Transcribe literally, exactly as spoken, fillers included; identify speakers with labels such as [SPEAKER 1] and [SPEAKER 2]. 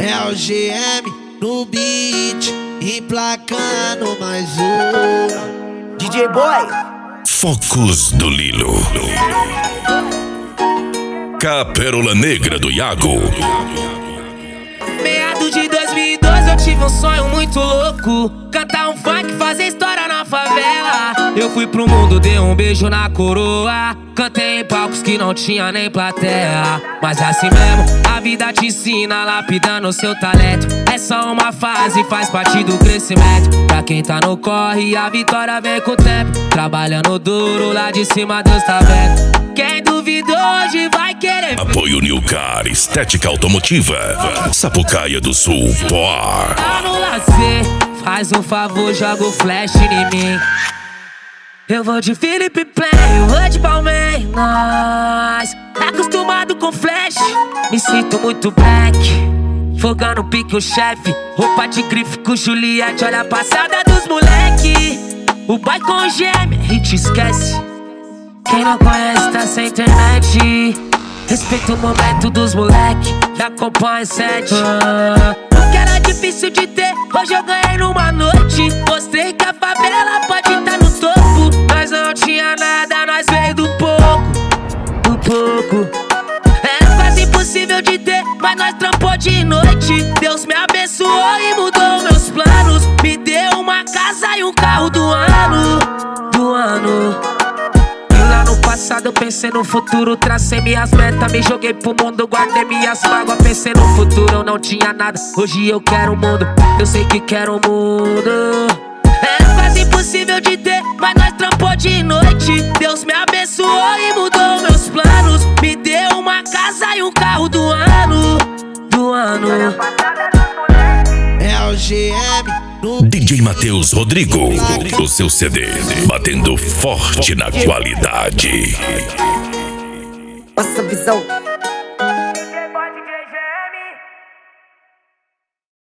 [SPEAKER 1] É o G M no beat, emplacando mais um
[SPEAKER 2] D J Boy.
[SPEAKER 3] Focos do Lilo. Capérola Negra do Iago.
[SPEAKER 4] Meados de dois mil e doze eu tive um sonho muito louco, cantar um funk, fazer história na favela. Eu fui pro mundo, dei um beijo na coroa, cantei em palcos que não tinha nem plateia. Mas assim mesmo, a vida te ensina, lapidando o seu talento. É só uma fase, faz parte do crescimento. Pra quem tá no corre, a vitória vem com o tempo. Trabalhando duro, lá de cima Deus tá vendo. Quem duvidou hoje vai querer.
[SPEAKER 3] Apoio Nilcar, estética automotiva, Sapucaia do Sul, Poar.
[SPEAKER 4] Tá no lazer, faz um favor, joga o flash em mim. Eu vou de Felipe Play, eu vou de Palmeiras. Acostumado com flash, me sinto muito black. Fogando pique o chefe, roupa de grife com Juliette. Olha a passada dos moleque, o boy com gêmea, e te esquece. Quem não conhece tá sem internet. Respeita o momento dos moleque, que acompanha sete. ah, O que era difícil de ter, hoje eu ganhei numa noite. Mostrei que a favela pode estar no topo. Nós não tinha nada, nós veio do pouco, do pouco. Era quase impossível de ter, mas nós trampou de noite. Deus me abençoou e mudou meus planos. Me deu uma casa e um carro do ano, do ano. No passado eu pensei no futuro, tracei minhas metas, me joguei pro mundo, guardei minhas mágoas, pensei no futuro, eu não tinha nada, hoje eu quero o mundo, eu sei que quero o mundo. Era quase impossível de ter, mas nós trampou de noite. Deus me abençoou e mudou meus planos. Me deu uma casa e um carro do ano, do ano.
[SPEAKER 1] É o G M no
[SPEAKER 3] D J Matheus Rodrigo, o seu C D, batendo forte na qualidade.
[SPEAKER 2] Passa a visão.